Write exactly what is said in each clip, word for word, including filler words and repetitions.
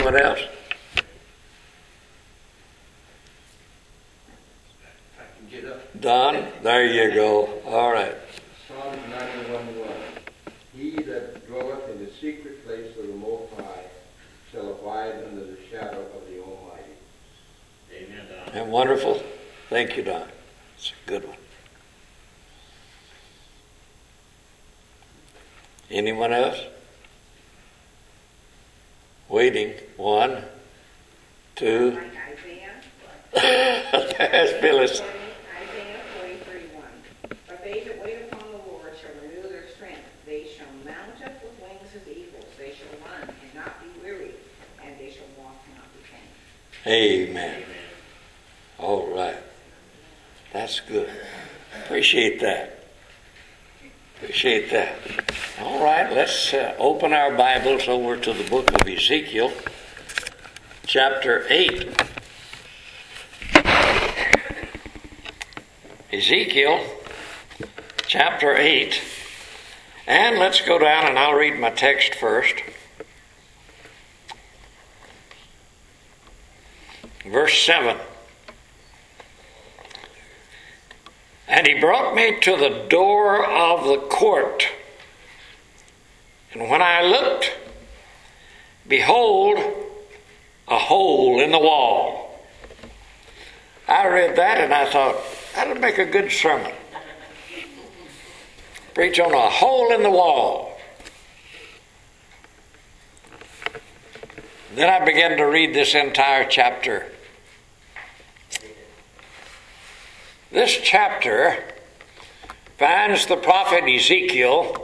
Anyone else? I can get up. Don? There you go. All right. Psalms ninety-one one. He that dwelleth in the secret place of the Most High shall abide under the shadow of the Almighty. Amen, Don. Isn't that wonderful? Thank you, Don. It's a good one. Anyone else? Waiting. One, two. There's Phyllis. Isaiah forty-three one. But they that wait upon the Lord shall renew their strength. They shall mount up with wings as eagles. They shall run and not be weary, and they shall walk and not be faint. Amen. Amen. All right. That's good. Appreciate that. Appreciate that. All right, let's uh, open our Bibles over to the book of Ezekiel, chapter eight. Ezekiel, chapter eight. And let's go down and I'll read my text first. Verse seven. And he brought me to the door of the court. And when I looked, behold, a hole in the wall. I read that and I thought, that'll make a good sermon. Preach on a hole in the wall. Then I began to read this entire chapter. This chapter finds the prophet Ezekiel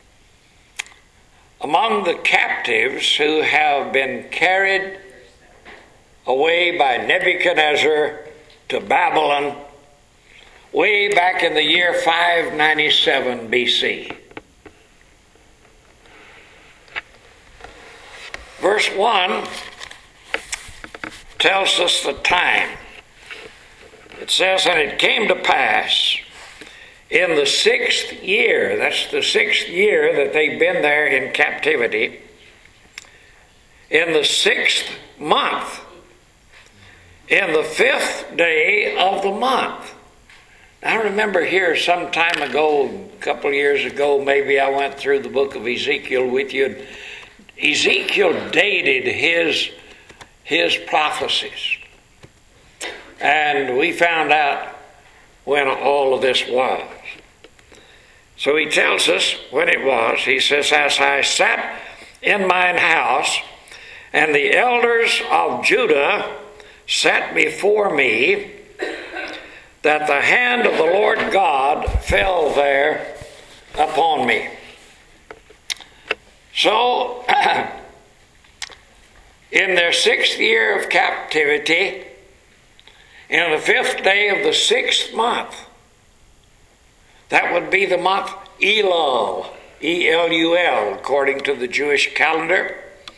among the captives who have been carried away by Nebuchadnezzar to Babylon way back in the year five ninety-seven B C. Verse one tells us the time. It says, and it came to pass in the sixth year, that's the sixth year that they've been there in captivity, in the sixth month, in the fifth day of the month. I remember here some time ago, a couple of years ago, maybe I went through the book of Ezekiel with you. Ezekiel dated his, his prophecies. And we found out when all of this was. So he tells us when it was. He says, as I sat in mine house, and the elders of Judah sat before me, that the hand of the Lord God fell there upon me. So, in their sixth year of captivity, in the fifth day of the sixth month, that would be the month Elul, E L U L, according to the Jewish calendar.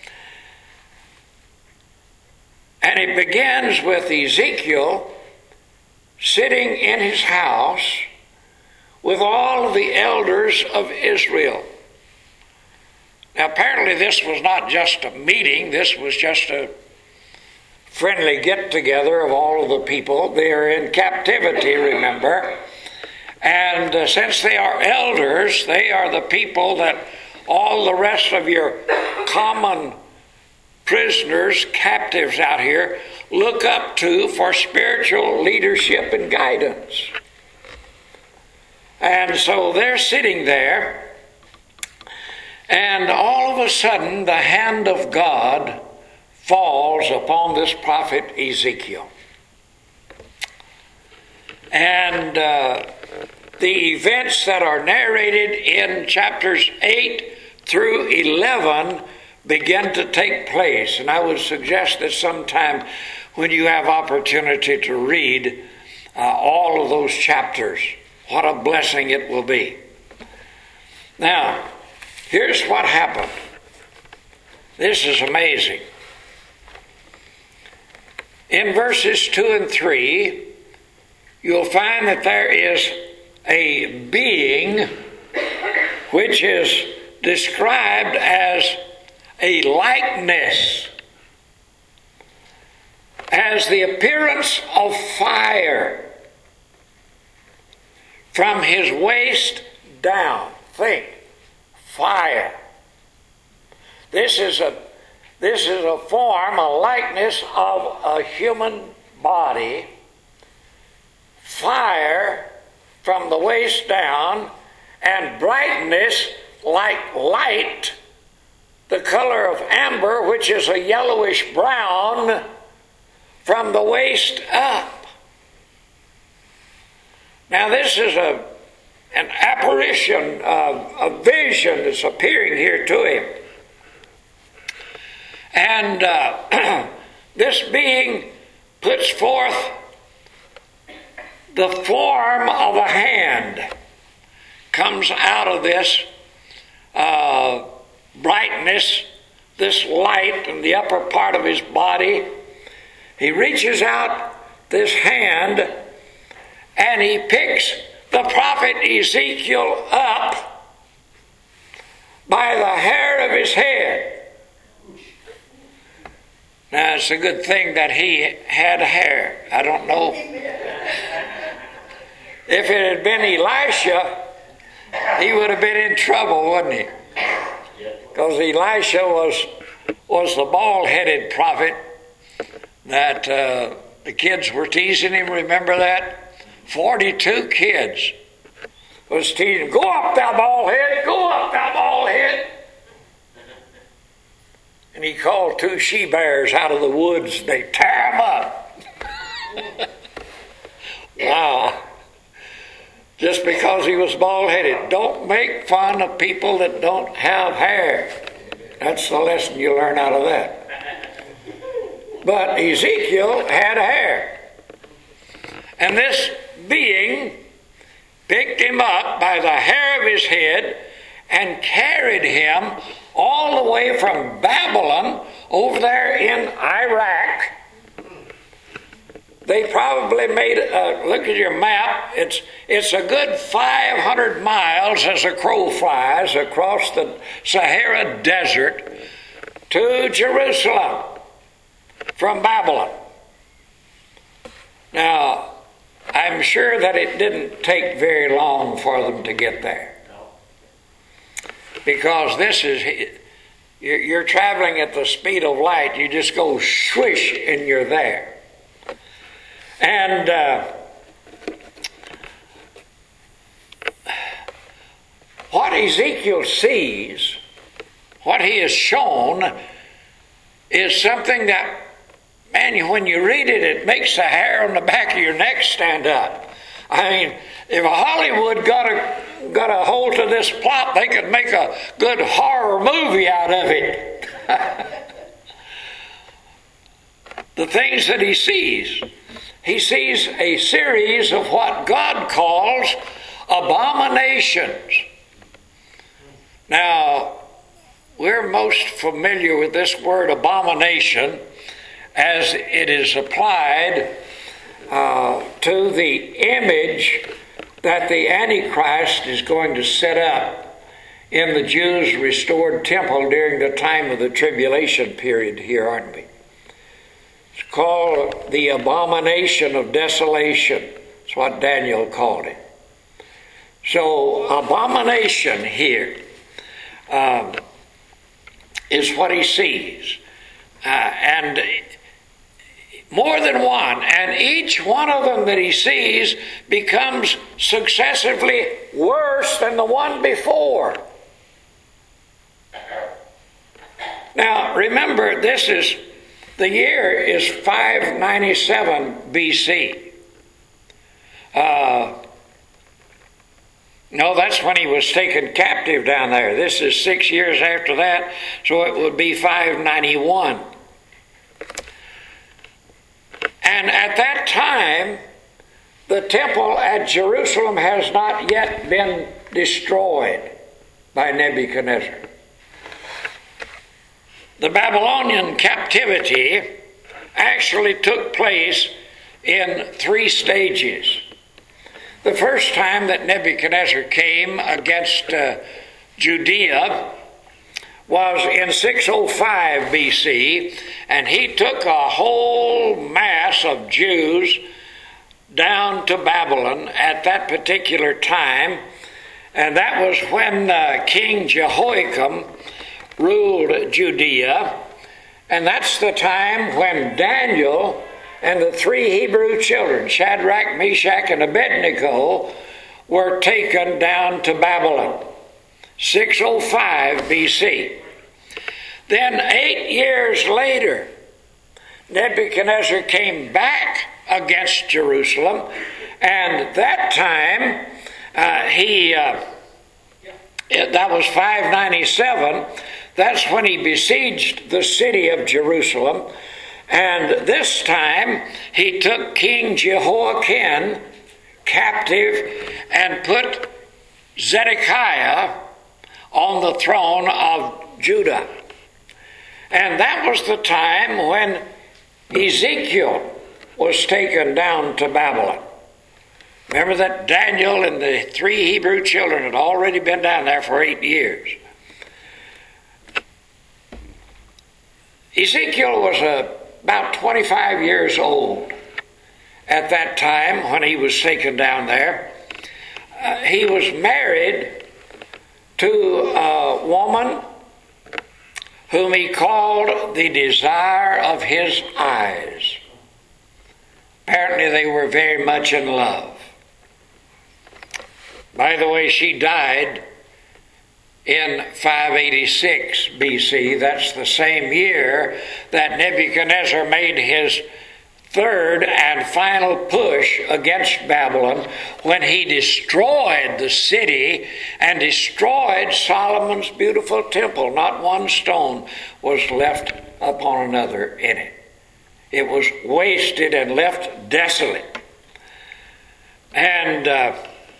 And it begins with Ezekiel sitting in his house with all of the elders of Israel. Now, apparently this was not just a meeting, this was just a friendly get-together of all of the people. They are in captivity, remember. And uh, since they are elders, they are the people that all the rest of your common prisoners, captives out here, look up to for spiritual leadership and guidance. And so they're sitting there, and all of a sudden the hand of God falls upon this prophet Ezekiel. And uh, the events that are narrated in chapters eight through eleven begin to take place. And I would suggest that sometime when you have opportunity to read uh, all of those chapters, what a blessing it will be. Now, here's what happened. This is amazing. In verses two and three, you'll find that there is a being which is described as a likeness as the appearance of fire from his waist down. Think, fire. This is a this is a form, a likeness of a human body. Fire from the waist down, and brightness like light, the color of amber, which is a yellowish brown, from the waist up. Now this is a an apparition, of a vision that's appearing here to him. And uh, this being puts forth the form of a hand, comes out of this uh, brightness, this light in the upper part of his body. He reaches out this hand and he picks the prophet Ezekiel up by the hair of his head. Now, it's a good thing that he had hair. I don't know. If it had been Elisha, he would have been in trouble, wouldn't he? Because Elisha was, was the bald-headed prophet that uh, the kids were teasing him. Remember that? forty-two kids was teasing him. Go up, thou bald head! Go up, thou bald head! And he called two she-bears out of the woods. They tear him up. Wow. Just because he was bald-headed. Don't make fun of people that don't have hair. That's the lesson you learn out of that. But Ezekiel had hair. And this being picked him up by the hair of his head and carried him all the way from Babylon over there in Iraq. They probably made, uh, look at your map, it's, it's a good five hundred miles as a crow flies across the Sahara Desert to Jerusalem from Babylon. Now, I'm sure that it didn't take very long for them to get there. Because this is, you're traveling at the speed of light, you just go swish and you're there. And uh, what Ezekiel sees, what he is shown, is something that, man, when you read it, it makes the hair on the back of your neck stand up. I mean, if Hollywood got a got a hold of this plot, they could make a good horror movie out of it. The things that he sees. He sees a series of what God calls abominations. Now, we're most familiar with this word abomination as it is applied uh, to the image that the Antichrist is going to set up in the Jews' restored temple during the time of the tribulation period here, aren't we? It's called the abomination of desolation. That's what Daniel called it. So, abomination here um, is what he sees. Uh, and more than one, and each one of them that he sees becomes successively worse than the one before. Now, remember, this is, the year is five ninety-seven B C. Uh, no, that's when he was taken captive down there. This is six years after that, so it would be five ninety-one. And at that time, the temple at Jerusalem has not yet been destroyed by Nebuchadnezzar. The Babylonian captivity actually took place in three stages. The first time that Nebuchadnezzar came against uh, Judea was in six oh five B C, and he took a whole mass of Jews down to Babylon at that particular time, and that was when uh, King Jehoiakim ruled Judea, and that's the time when Daniel and the three Hebrew children, Shadrach, Meshach, and Abednego, were taken down to Babylon, six oh five B C. Then eight years later, Nebuchadnezzar came back against Jerusalem, and that time uh, he uh, that was five ninety-seven. That's when he besieged the city of Jerusalem, and this time he took King Jehoiakim captive and put Zedekiah on the throne of Judah. And that was the time when Ezekiel was taken down to Babylon. Remember that Daniel and the three Hebrew children had already been down there for eight years. Ezekiel was uh, about twenty-five years old at that time when he was taken down there. Uh, he was married to a woman whom he called the desire of his eyes. Apparently they were very much in love. By the way, she died in five eighty-six B C. That's the same year that Nebuchadnezzar made his third and final push against Babylon, when he destroyed the city and destroyed Solomon's beautiful temple. Not one stone was left upon another in it. It was wasted and left desolate. And uh,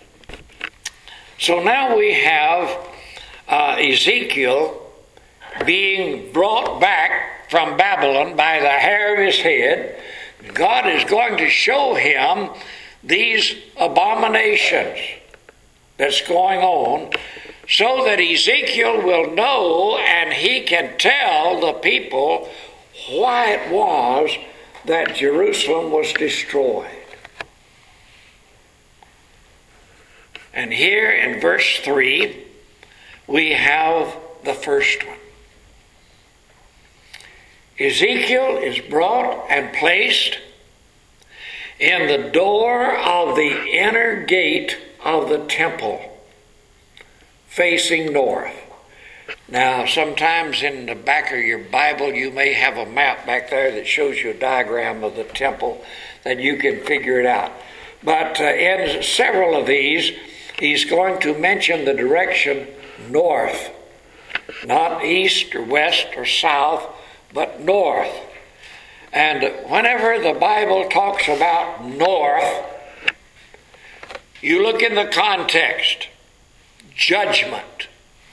so now we have uh, Ezekiel being brought back from Babylon by the hair of his head. God is going to show him these abominations that's going on, so that Ezekiel will know and he can tell the people why it was that Jerusalem was destroyed. And here in verse three, we have the first one. Ezekiel is brought and placed in the door of the inner gate of the temple, facing north. Now, sometimes in the back of your Bible, you may have a map back there that shows you a diagram of the temple, that you can figure it out. But uh, in several of these, he's going to mention the direction north, not east or west or south, but north. And whenever the Bible talks about north, you look in the context. Judgment.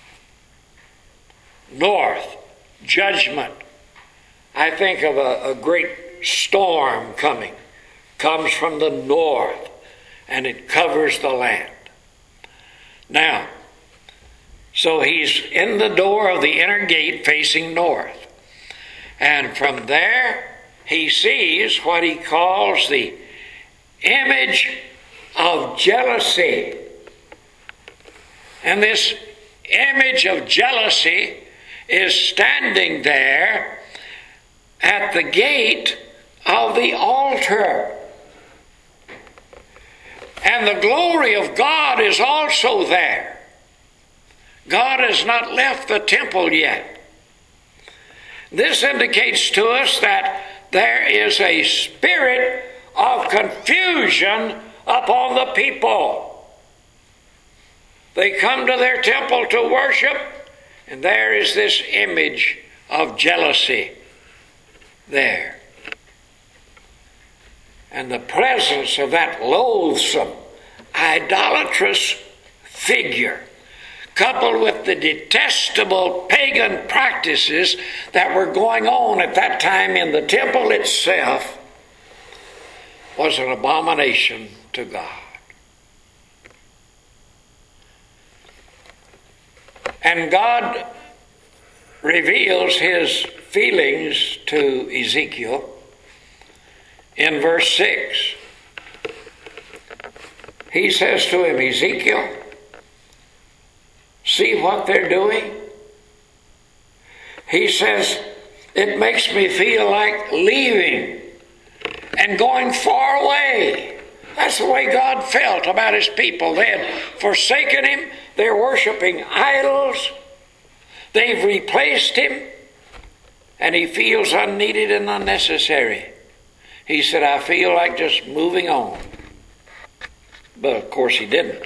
North. Judgment. I think of a, a great storm coming. Comes from the north, and it covers the land. Now, so he's in the door of the inner gate facing north. And from there, he sees what he calls the image of jealousy. And this image of jealousy is standing there at the gate of the altar. And the glory of God is also there. God has not left the temple yet. This indicates to us that there is a spirit of confusion upon the people. They come to their temple to worship, and there is this image of jealousy there. And the presence of that loathsome, idolatrous figure, coupled with the detestable pagan practices that were going on at that time in the temple itself, was an abomination to God. And God reveals his feelings to Ezekiel in verse six. He says to him, Ezekiel, see what they're doing? He says, it makes me feel like leaving and going far away. That's the way God felt about his people. They had forsaken him. They're worshiping idols. They've replaced him. And he feels unneeded and unnecessary. He said, I feel like just moving on. But of course he didn't.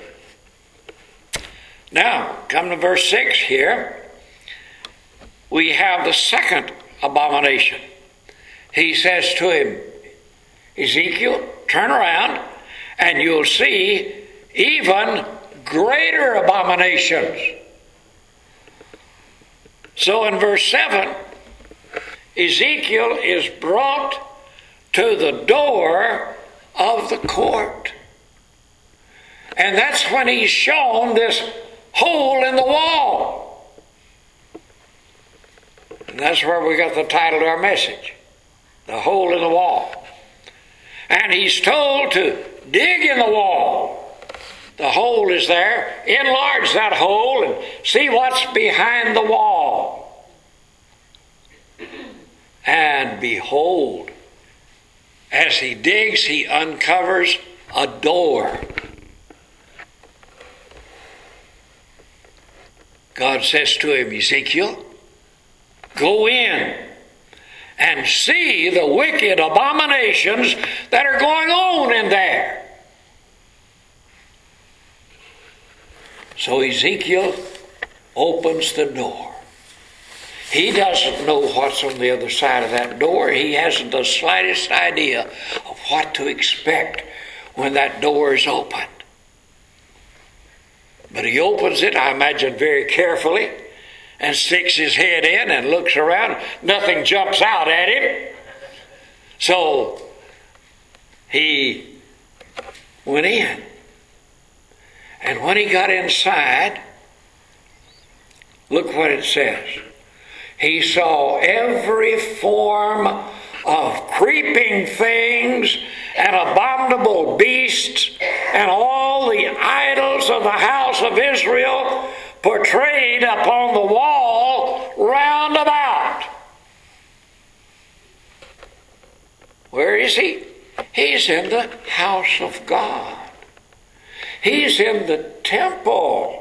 Now, come to verse six here. We have the second abomination. He says to him, Ezekiel, turn around and you'll see even greater abominations. So in verse seven, Ezekiel is brought to the door of the court. And that's when he's shown this hole in the wall. And that's where we got the title to our message, the hole in the wall. And he's told to dig in the wall. The hole is there. Enlarge that hole and see what's behind the wall. And behold, as he digs, he uncovers a door. God says to him, Ezekiel, go in and see the wicked abominations that are going on in there. So Ezekiel opens the door. He doesn't know what's on the other side of that door. He hasn't the slightest idea of what to expect when that door is opened. But he opens it, I imagine, very carefully, and sticks his head in and looks around. Nothing jumps out at him. So he went in. And when he got inside, look what it says. He saw every form of creeping things and abominable beasts and all the idols of the house of Israel portrayed upon the wall round about. Where is he? He's in the house of God. He's in the temple.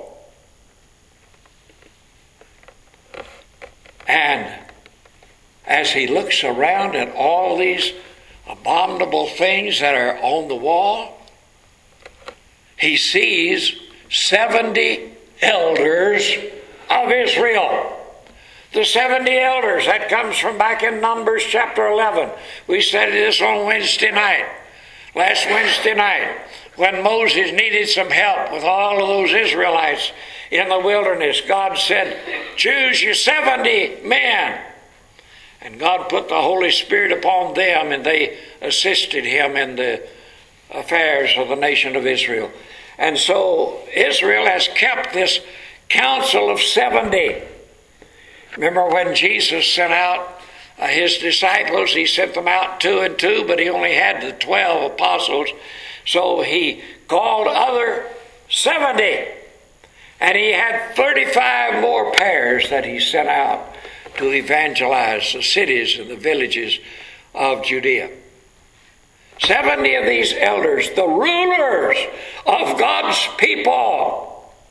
And as he looks around at all these abominable things that are on the wall, he sees seventy elders of Israel. The seventy elders, that comes from back in Numbers chapter eleven. We studied this on Wednesday night, last Wednesday night, when Moses needed some help with all of those Israelites in the wilderness. God said, choose you seventy men. And God put the Holy Spirit upon them, and they assisted him in the affairs of the nation of Israel. And so Israel has kept this council of seventy. Remember when Jesus sent out uh, his disciples, he sent them out two and two, but he only had the twelve apostles. So he called other seventy. And he had thirty-five more pairs that he sent out to evangelize the cities and the villages of Judea. seventy of these elders, the rulers of God's people.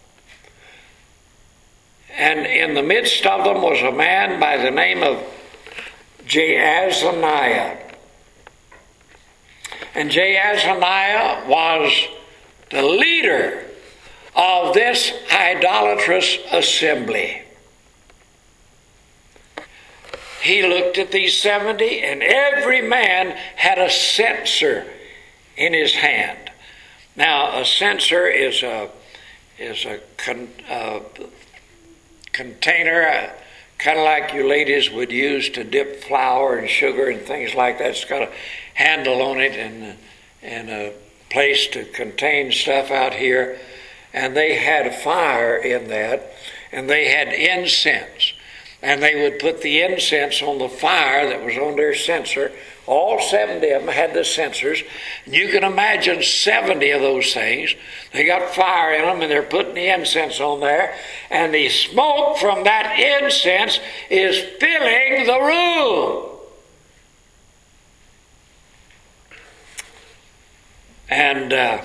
And in the midst of them was a man by the name of Jaazaniah. And Jaazaniah was the leader of this idolatrous assembly. He looked at these seventy, and every man had a censer in his hand. Now, a censer is a is a con, uh, container, uh, kind of like you ladies would use to dip flour and sugar and things like that. It's got a handle on it and and a place to contain stuff out here. And they had fire in that, and they had incense. and they would put the incense on the fire that was on their censer. All seventy of them had the censers. And you can imagine seventy of those things. They got fire in them, and they're putting the incense on there. And the smoke from that incense is filling the room. And uh,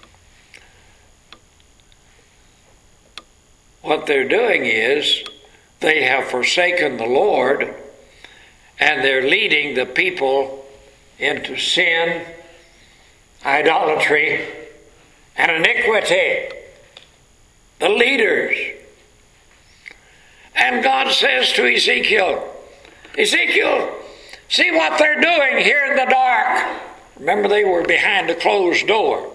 what they're doing is they have forsaken the Lord, and they're leading the people into sin, idolatry, and iniquity. The leaders. And God says to Ezekiel, Ezekiel, see what they're doing here in the dark. Remember, they were behind a closed door.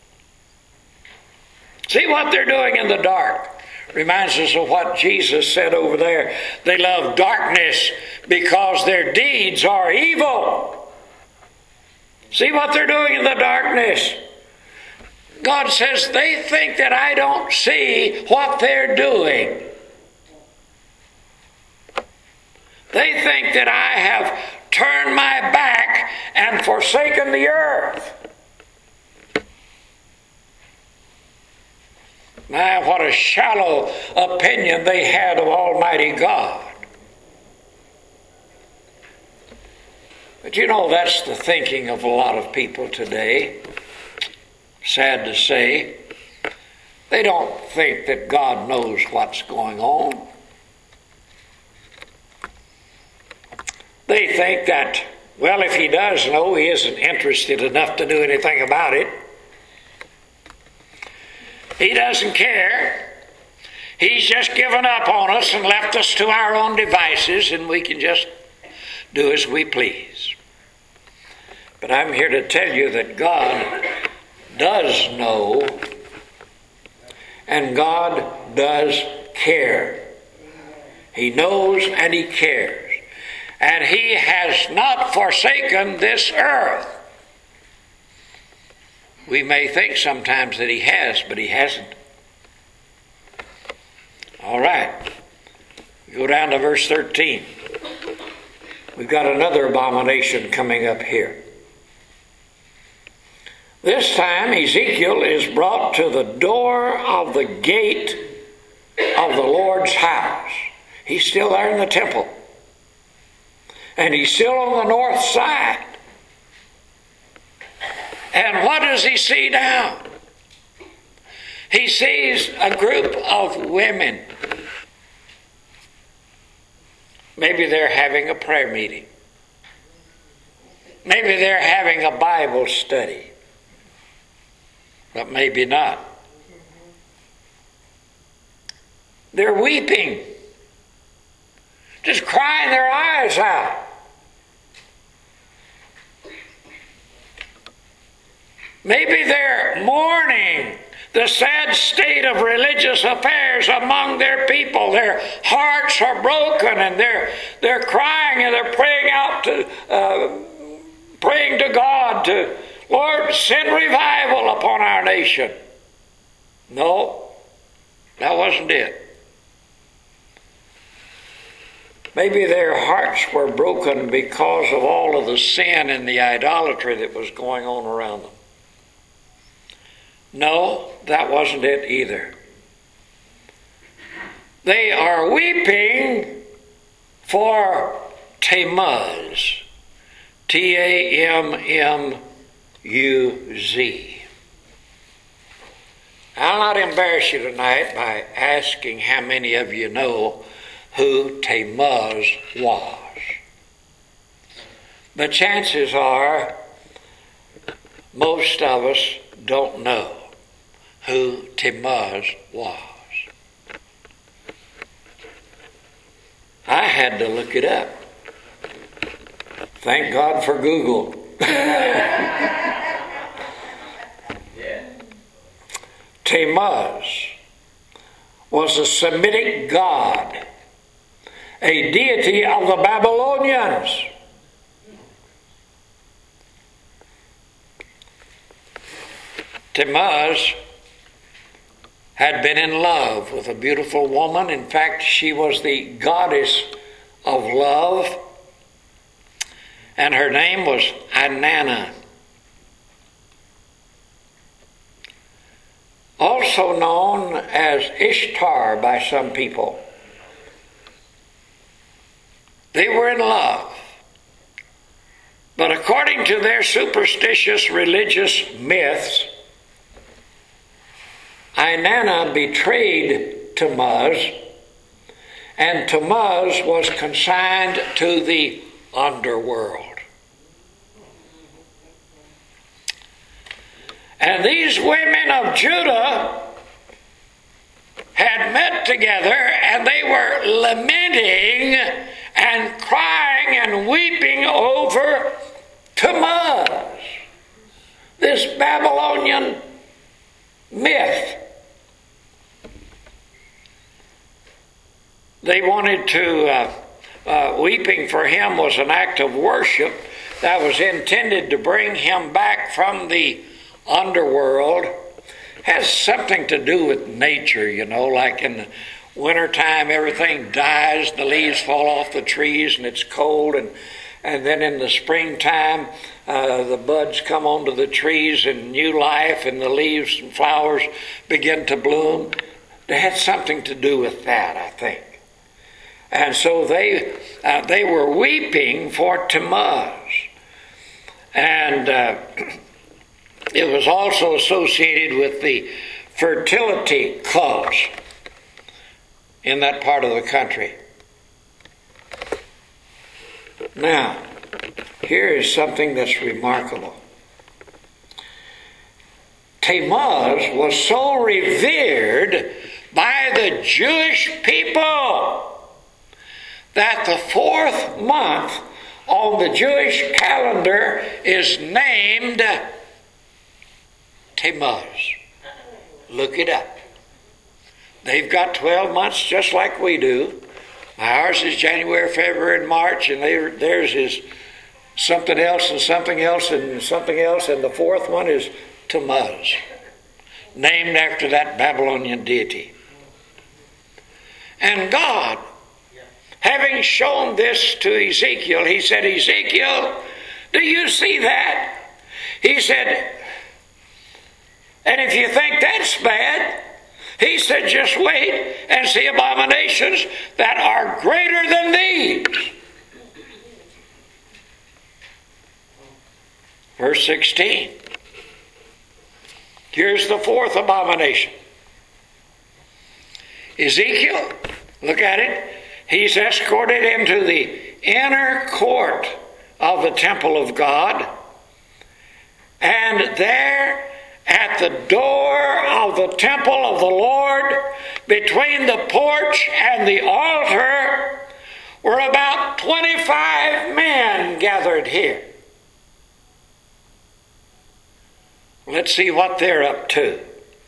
See what they're doing in the dark. Reminds us of what Jesus said over there. They love darkness because their deeds are evil. See what they're doing in the darkness. God says they think that I don't see what they're doing. They think that I have turned my back and forsaken the earth. My, what a shallow opinion they had of Almighty God. But you know, that's the thinking of a lot of people today. Sad to say. They don't think that God knows what's going on. They think that, well, if He does know, He isn't interested enough to do anything about it. He doesn't care. He's just given up on us and left us to our own devices, and we can just do as we please. But I'm here to tell you that God does know, and God does care. He knows and He cares. And He has not forsaken this earth. We may think sometimes that He has, but He hasn't. All right. Go down to verse thirteen. We've got another abomination coming up here. This time Ezekiel is brought to the door of the gate of the Lord's house. He's still there in the temple. And he's still on the north side. And what does he see now? He sees a group of women. Maybe they're having a prayer meeting. Maybe they're having a Bible study. But maybe not. They're weeping. Just crying their eyes out. Maybe they're mourning the sad state of religious affairs among their people. Their hearts are broken, and they're they're crying, and they're praying out to uh, praying to God to, Lord, send revival upon our nation. No, that wasn't it. Maybe their hearts were broken because of all of the sin and the idolatry that was going on around them. No, that wasn't it either. They are weeping for Tammuz. T A M M U Z. I'll not embarrass you tonight by asking how many of you know who Tammuz was. The chances are most of us don't know who Tammuz was. I had to look it up. Thank God for Google. Tammuz was a Semitic god, a deity of the Babylonians. Tammuz had been in love with a beautiful woman. In fact, she was the goddess of love, and her name was Inanna. Also known as Ishtar by some people. They were in love. But according to their superstitious religious myths, Inanna betrayed Tammuz, and Tammuz was consigned to the underworld. And these women of Judah had met together, and they were lamenting and crying and weeping over Tammuz, this Babylonian myth. They wanted to, uh, uh, weeping for him was an act of worship that was intended to bring him back from the underworld. Has something to do with nature, you know, like in the wintertime everything dies, the leaves fall off the trees and it's cold, and and then in the springtime uh, the buds come onto the trees and new life and the leaves and flowers begin to bloom. They had something to do with that, I think. And so they uh, they were weeping for Tammuz. And uh, it was also associated with the fertility cult in that part of the country. Now, here is something that's remarkable. Tammuz was so revered by the Jewish people that the fourth month on the Jewish calendar is named Tammuz. Look it up. They've got twelve months just like we do. Ours is January, February, and March, and they, theirs is something else and something else and something else, and the fourth one is Tammuz, named after that Babylonian deity. And God, having shown this to Ezekiel, he said, Ezekiel, do you see that? He said, and if you think that's bad, he said, just wait and see abominations that are greater than these. Verse sixteen. Here's the fourth abomination. Ezekiel, look at it. He's escorted into the inner court of the temple of God, and there at the door of the temple of the Lord, between the porch and the altar, were about twenty-five men gathered here. Let's see what they're up to.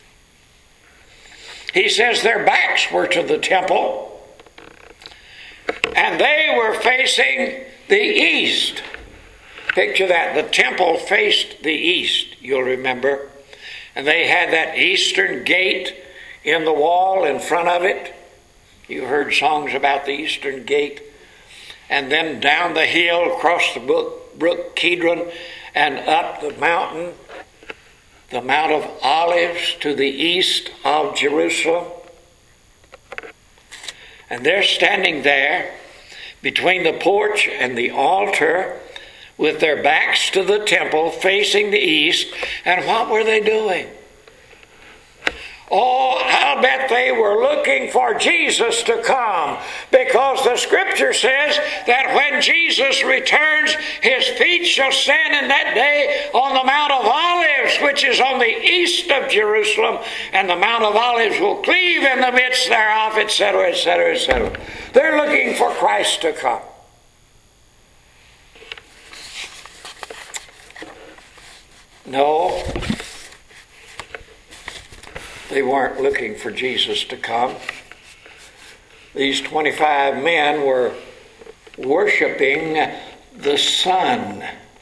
He says their backs were to the temple, and they were facing the east. Picture that. The temple faced the east, you'll remember. And they had that eastern gate in the wall in front of it. You heard songs about the eastern gate. And then down the hill, across the brook, brook Kidron, and up the mountain, the Mount of Olives to the east of Jerusalem. And they're standing there between the porch and the altar with their backs to the temple, facing the east. And what were they doing? Oh, I'll bet they were looking for Jesus to come, because the scripture says that when Jesus returns, his feet shall stand in that day on the Mount of Olives, which is on the east of Jerusalem, and the Mount of Olives will cleave in the midst thereof, et cetera, et cetera, et cetera. They're looking for Christ to come. No, they weren't looking for Jesus to come. These twenty-five men were worshiping the sun.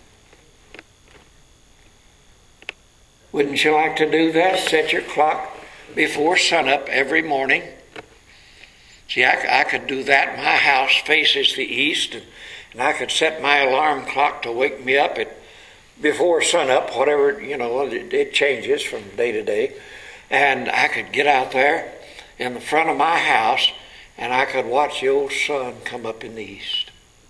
Wouldn't you like to do that? Set your clock before sunup every morning See, I, I could do that. My house faces the east, and, and I could set my alarm clock to wake me up at before sunup, whatever, you know, it, it changes from day to day. And I could get out there in the front of my house, and I could watch the old sun come up in the east.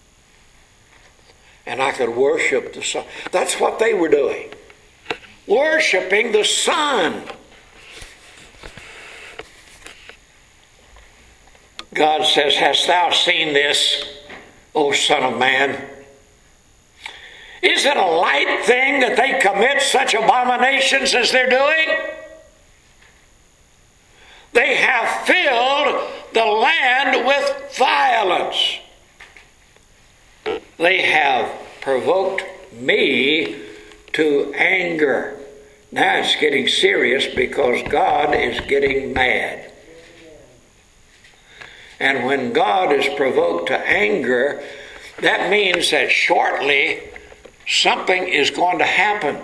And I could worship the sun. That's what they were doing. Worshiping the sun. God says, hast thou seen this, O Son of Man? Is it a light thing that they commit such abominations as they're doing? They have filled the land with violence. They have provoked me to anger. Now it's getting serious because God is getting mad. And when God is provoked to anger, that means that shortly something is going to happen.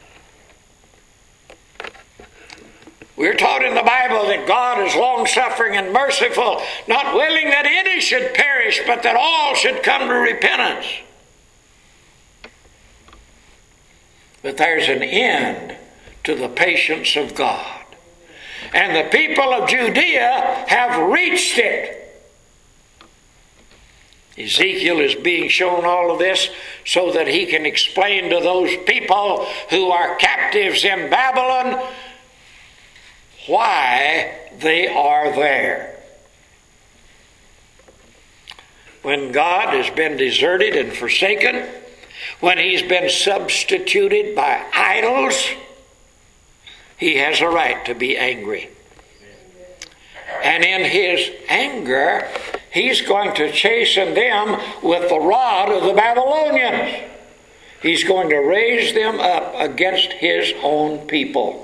We're taught in the Bible that God is long-suffering and merciful, not willing that any should perish, but that all should come to repentance. But there's an end to the patience of God. And the people of Judea have reached it. Ezekiel is being shown all of this so that he can explain to those people who are captives in Babylon why they are there. When God has been deserted and forsaken, when he's been substituted by idols, he has a right to be angry. And in his anger, he's going to chasten them with the rod of the Babylonians. He's going to raise them up against his own people.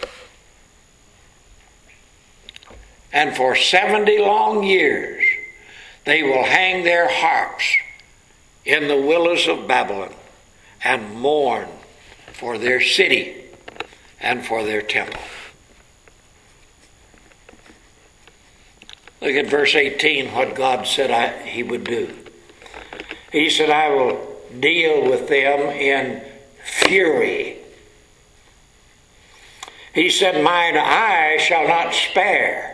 And for seventy long years, they will hang their harps in the willows of Babylon and mourn for their city and for their temple. Look at verse eighteen, what God said I, he would do. He said, I will deal with them in fury. He said, mine eye shall not spare.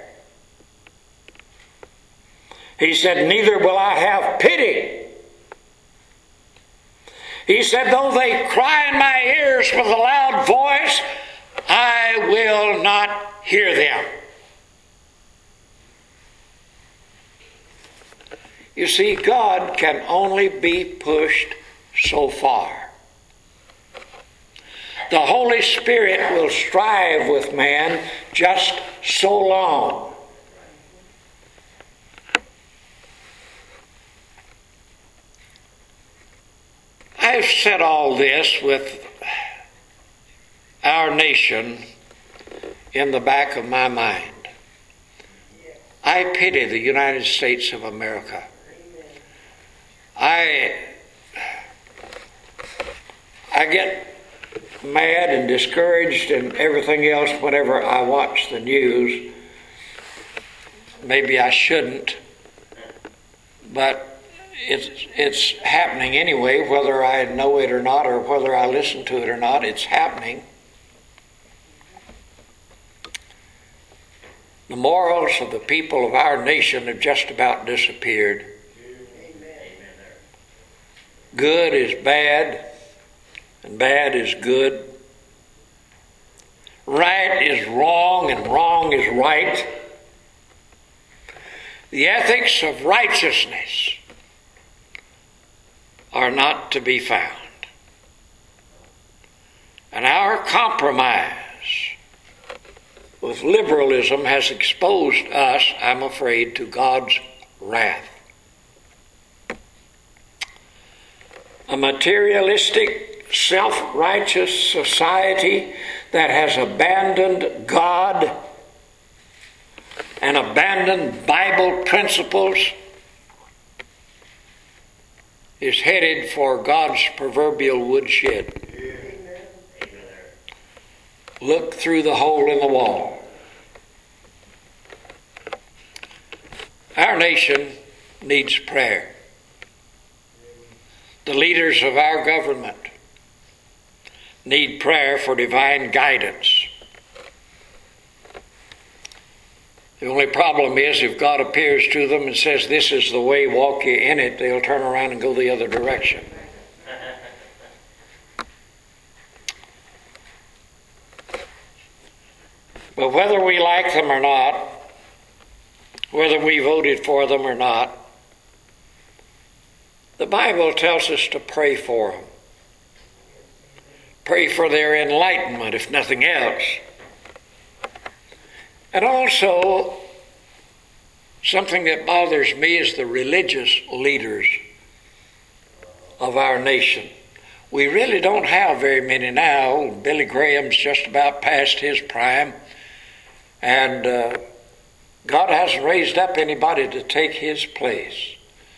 He said, neither will I have pity. He said, though they cry in my ears with a loud voice, I will not hear them. You see, God can only be pushed so far. The Holy Spirit will strive with man just so long. I've said all this with our nation in the back of my mind. I pity the United States of America. I, I get mad and discouraged and everything else whenever I watch the news. Maybe I shouldn't, but it's, it's happening anyway, whether I know it or not, or whether I listen to it or not, it's happening. The morals of the people of our nation have just about disappeared. Good is bad, and bad is good. Right is wrong, and wrong is right. The ethics of righteousness are not to be found. And our compromise with liberalism has exposed us, I'm afraid, to God's wrath. A materialistic, self-righteous society that has abandoned God and abandoned Bible principles is headed for God's proverbial woodshed. Look through the hole in the wall. Our nation needs prayer. The leaders of our government need prayer for divine guidance. The only problem is if God appears to them and says, "This is the way, walk ye in it," they'll turn around and go the other direction. But whether we like them or not, whether we voted for them or not, the Bible tells us to pray for them. Pray for their enlightenment, if nothing else. And also, something that bothers me is the religious leaders of our nation. We really don't have very many now. Billy Graham's just about past his prime. And uh, God hasn't raised up anybody to take his place.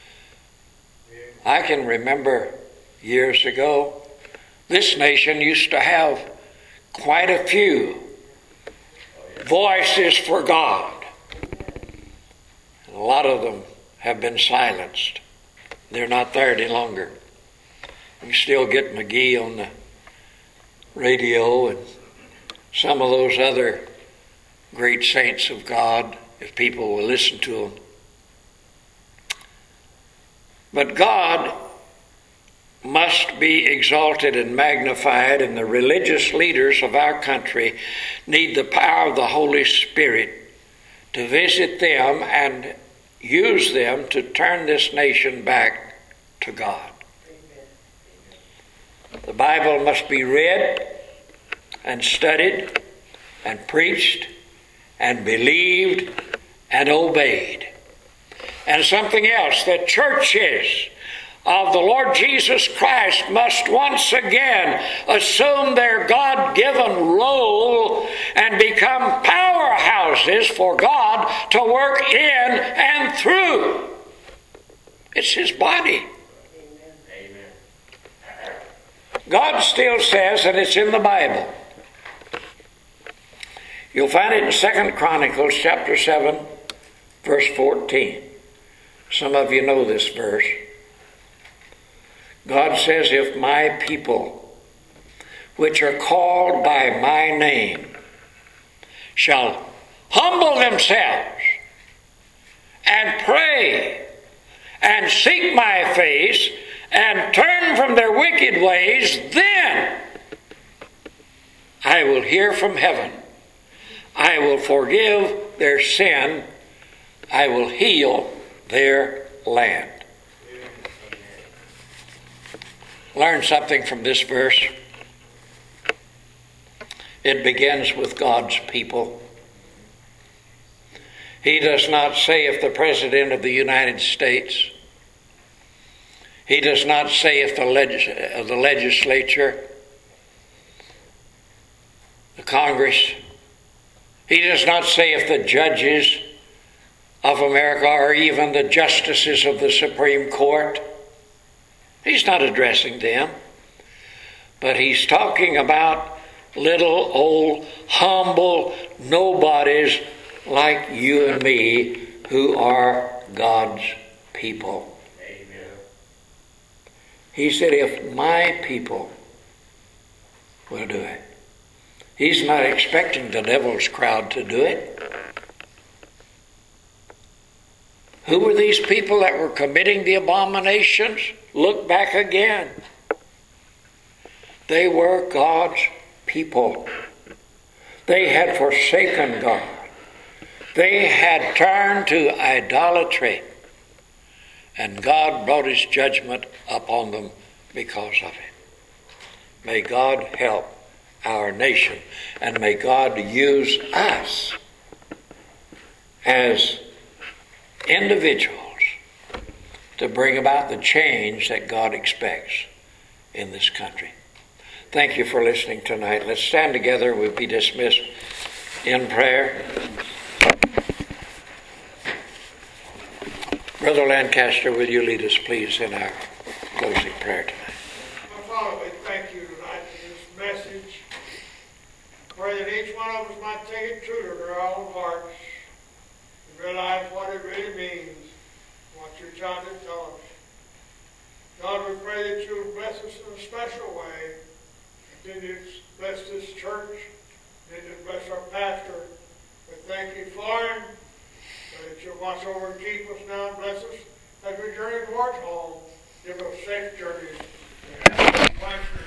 I can remember years ago, this nation used to have quite a few voices for God. A lot of them have been silenced. They're not there any longer. You still get McGee on the radio and some of those other great saints of God, if people will listen to them. But God must be exalted and magnified, and the religious leaders of our country need the power of the Holy Spirit to visit them and use them to turn this nation back to God. The Bible must be read and studied and preached and believed and obeyed. And something else, the churches of the Lord Jesus Christ must once again assume their God-given role and become powerhouses for God to work in and through. It's His body. Amen. God still says, and it's in the Bible, you'll find it in Second Chronicles chapter seven, verse fourteen. Some of you know this verse. God says, "If my people, which are called by my name, shall humble themselves and pray and seek my face and turn from their wicked ways, then I will hear from heaven. I will forgive their sin. I will heal their land." Learn something from this verse. It begins with God's people. He does not say if the President of the United States. He does not say if the, leg- the legislature, the Congress. He does not say if the judges of America or even the justices of the Supreme Court. He's not addressing them, but he's talking about little old humble nobodies like you and me who are God's people. Amen. He said, if my people will do it. He's not expecting the devil's crowd to do it. Who were these people that were committing the abominations? Look back again. They were God's people. They had forsaken God. They had turned to idolatry. And God brought His judgment upon them because of it. May God help our nation. And may God use us as individuals to bring about the change that God expects in this country. Thank you for listening tonight. Let's stand together. We'll be dismissed in prayer. Brother Lancaster, will you lead us, please, in our closing prayer tonight? My Father, we thank you tonight for this message. Pray that each one of us might take it true to their own hearts. realize what it really means, what you're trying to tell us. God, we pray that you'll bless us in a special way. Continue to bless this church. Continue to bless our pastor. We thank you for him. That you'll watch over and keep us now and bless us as we journey towards home. Give us safe journeys.